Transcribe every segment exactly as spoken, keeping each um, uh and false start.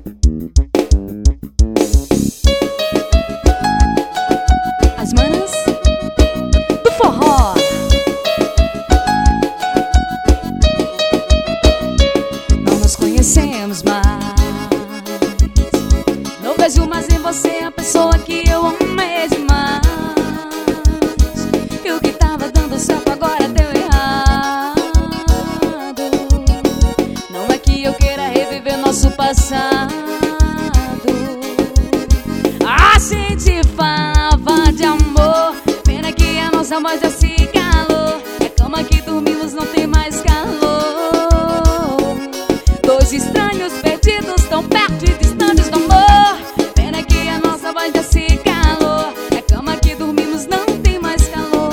As manas do forró. Não nos conhecemos mais. Não vejo mais em você a pessoa que eu amei demais. E o que tava dando certo agora deu errado. Não é que eu queira reviver nosso passado. A gente falava de amor, pena que a nossa voz já se calou. A cama que dormimos não tem mais calor. Dois estranhos perdidos tão perto e distantes do amor. Pena que a nossa voz já se calou. A cama que dormimos não tem mais calor.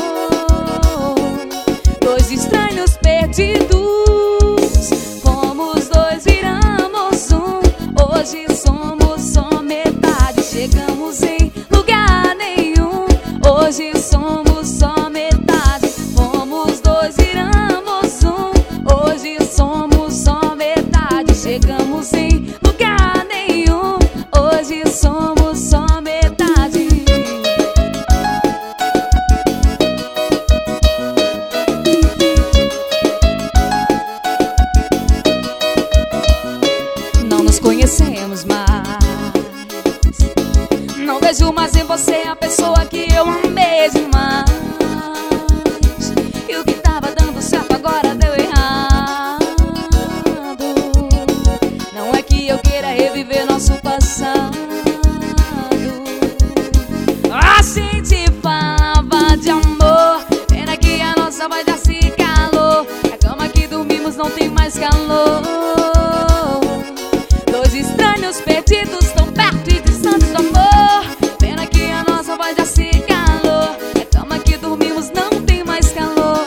Dois estranhos perdidos, fomos dois, viramos um. Hoje somos só metade, chegamos em lugar nenhum. Hoje somos só metade, fomos dois, viramos um. Hoje somos só metade, chegamos em lugar nenhum. Hoje somos só metade. Não nos conhecemos mais. Não vejo mais em você a pessoa que eu amei demais. E o que tava dando certo agora deu errado. Não é que eu queira reviver nosso passado. A gente falava de amor, pena que a nossa voz já se calou. A cama que dormimos não tem mais calor. Dois estranhos perdidos tão perto e distantes do amor. Pena que a nossa voz já se calou. A cama que dormimos não tem mais calor.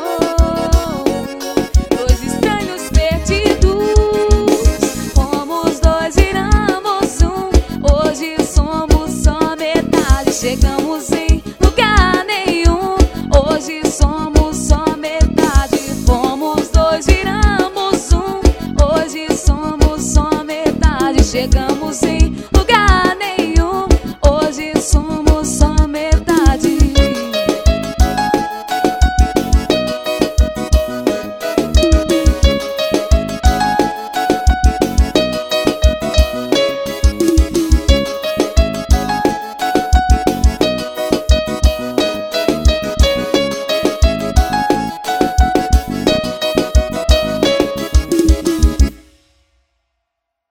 Dois estranhos perdidos, fomos dois, viramos um. Hoje somos só metade, chegamos em lugar nenhum. Hoje somos só metade, fomos dois, viramos um. Hoje somos só metade, chegamos em